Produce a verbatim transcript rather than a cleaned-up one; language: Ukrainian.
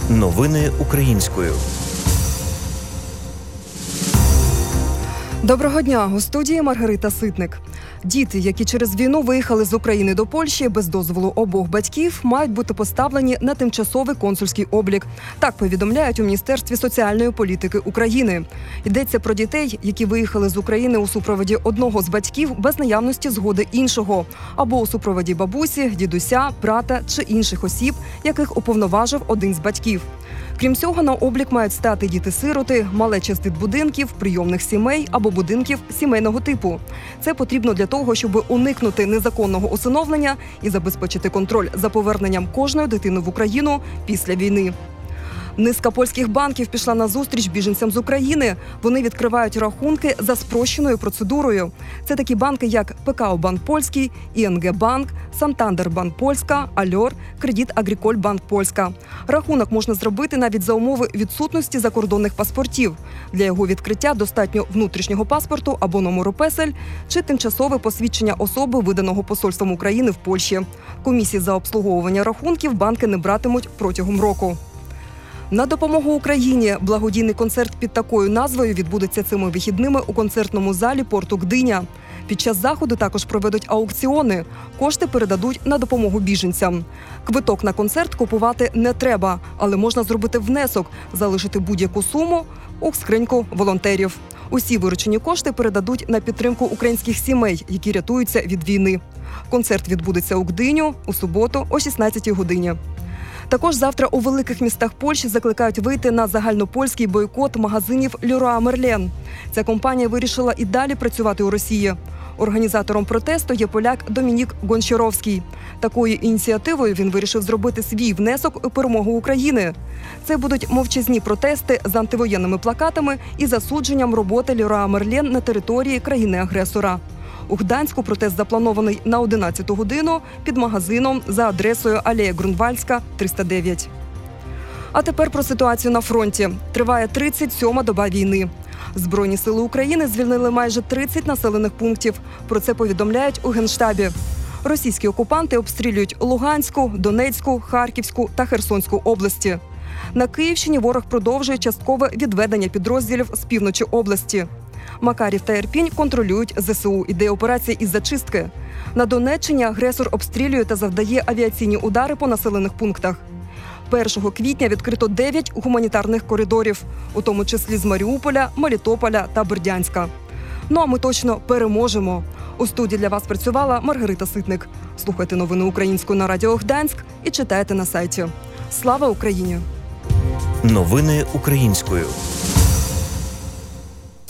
Новини українською. Доброго дня! У студії Маргарита Ситник. Діти, які через війну виїхали з України до Польщі без дозволу обох батьків, мають бути поставлені на тимчасовий консульський облік. Так повідомляють у Міністерстві соціальної політики України. Йдеться про дітей, які виїхали з України у супроводі одного з батьків без наявності згоди іншого, або у супроводі бабусі, дідуся, брата чи інших осіб, яких уповноважив один з батьків. Крім цього, на облік мають стати діти-сироти, малеча з дитбудинків, прийомних сімей або будинків сімейного типу. Це потрібно для того, щоб уникнути незаконного усиновлення і забезпечити контроль за поверненням кожної дитини в Україну після війни. Низка польських банків пішла на зустріч біженцям з України. Вони відкривають рахунки за спрощеною процедурою. Це такі банки, як ПКО Банк Польський, ІНГ Банк, Сантандер Банк Польська, Альор, Кредит Агріколь Банк Польська. Рахунок можна зробити навіть за умови відсутності закордонних паспортів. Для його відкриття достатньо внутрішнього паспорту або номеру песель чи тимчасове посвідчення особи, виданого посольством України в Польщі. Комісії за обслуговування рахунків банки не братимуть протягом року. На допомогу Україні благодійний концерт під такою назвою відбудеться цими вихідними у концертному залі порту Гдиня. Під час заходу також проведуть аукціони. Кошти передадуть на допомогу біженцям. Квиток на концерт купувати не треба, але можна зробити внесок, залишити будь-яку суму у скриньку волонтерів. Усі виручені кошти передадуть на підтримку українських сімей, які рятуються від війни. Концерт відбудеться у Гдиню у суботу о шістнадцятій годині. Також завтра у великих містах Польщі закликають вийти на загальнопольський бойкот магазинів Leroy Merlin. Ця компанія вирішила і далі працювати у Росії. Організатором протесту є поляк Домінік Гончаровський. Такою ініціативою він вирішив зробити свій внесок у перемогу України. Це будуть мовчазні протести з антивоєнними плакатами і засудженням роботи Leroy Merlin на території країни-агресора. У Гданську протест запланований на одинадцяту годину під магазином за адресою Алея Грунвальдська, триста дев'ять. А тепер про ситуацію на фронті. Триває тридцять сьома доба війни. Збройні сили України звільнили майже тридцять населених пунктів. Про це повідомляють у Генштабі. Російські окупанти обстрілюють Луганську, Донецьку, Харківську та Херсонську області. На Київщині ворог продовжує часткове відведення підрозділів з півночі області. Макарів та Ірпінь контролюють ЗСУ. Іде операція із зачистки. На Донеччині агресор обстрілює та завдає авіаційні удари по населених пунктах. першого квітня відкрито дев'ять гуманітарних коридорів, у тому числі з Маріуполя, Мелітополя та Бердянська. Ну а ми точно переможемо. У студії для вас працювала Маргарита Ситник. Слухайте новини українською на Радіо Гданськ і читайте на сайті. Слава Україні! Новини українською.